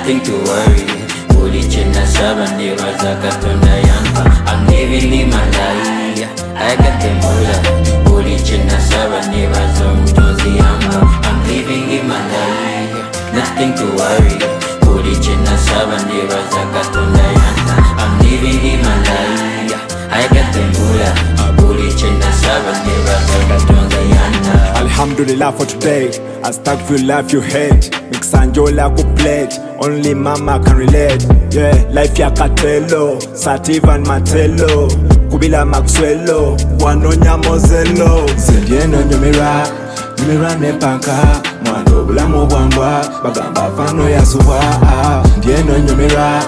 nothing to worry. Ulichena saba niwaza katonda yamba. I'm living in my life, I got the mula. Ulichena saba niwaza mtonzi yamba. I'm living in my life, nothing to worry. Ulichena saba niwaza katonda yamba. I'm living in my life, I got the mula. Ulichena saba niwaza katonda yamba. Alhamdulillah for today. I stuck for life you hate. Mix and joy like a plate. Only mama can relate. Yeah, life ya Katelo, Sativa and Matelo. Kubila Maxwello, Wanonya Mozelo. Zendieno nyumira nepanka. Mwando bula mobwambwa, bagamba fano ya suwa. Ndieno nyumira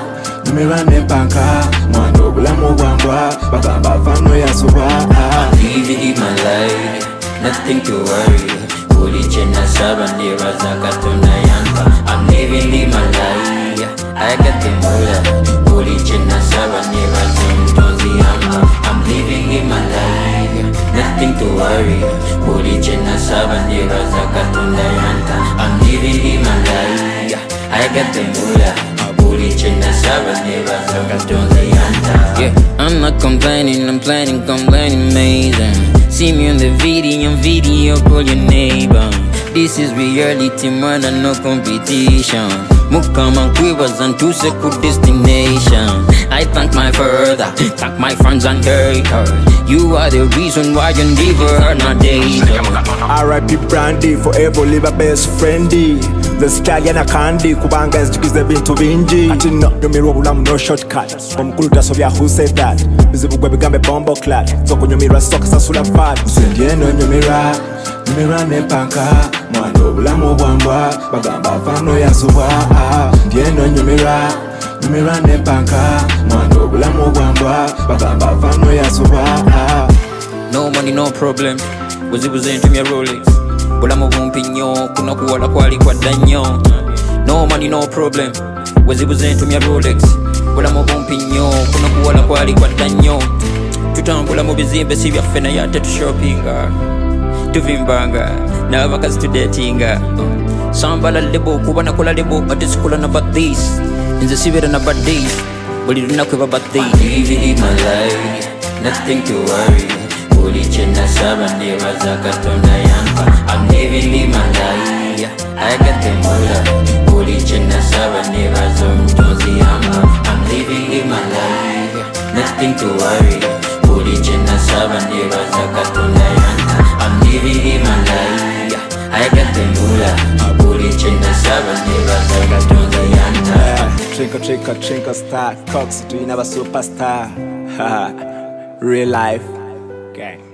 nepanka. Mwando bula mobwambwa, bagamba fano ya suwa. I'm living in my life, nothing to worry. Ulichena saba niwaza katonda yamba. I'm living in my life, I got the mula. Ulichena saba niwaza mtonzi yamba. I'm living in my life, nothing to worry. Ulichena saba niwaza katonda yamba. I'm living in my life, I got the mula. Ulichena saba niwaza katonda yamba. Yeah, I'm not complaining, I'm planning, complaining amazing. See me on the video, call your neighbor. This is reality, man, and no competition. Mukama quivers and to secure destination. I thank my father, thank my friends and haters. You are the reason why you never not dating. R.I.P. Brandy, forever live a best friendy. The stallion a candy, kubanga is jiggies the bintu binji. Ati no, nyumiro bulamu no shortcut. From Kuluda Sovia who said that. Bizibugwe bigambe bombo clad. Soko nyumira soka sasula fat. Zendieno nyumira nepanka. Mwando bulamu bwambwa, bagamba fano ya suwa. Ndieno nyumira nepanka. Mwando bulamu bwambwa, bagamba fano ya suwa. No money, no problem. Buzibuze ntumya Rolex. Bulamu bumpi nnyo, kuno kuwala kwali kwadda nnyo. No money, no problem. Buzibuze ntumya Rolex. Bulamu bumpi nnyo, kuno kuwala kwali kwadda nnyo. Tutambula mu bizimbe si byaffe naye ate tushoppinga. Tuvimbanga, n'abakazi tudatinga. Sambala lebo, kuba nakola lebo, ate sikola na birthdays. Nze sibeera na birthdays, buli lunaku eba birthday. I'm living in my life, nothing to worry. Ulichena saba niwaza katonda yamba. I'm living in my life, I got the mula. Ulichena saba niwaza mtonzi yamba. I'm living in my life, nothing to worry. Ulichena saba niwaza katonda yamba. I'm living in my life, I got the mula. Ulichena saba niwaza katonda yamba. Trinka star, Cox, do you never superstar? Real life gang.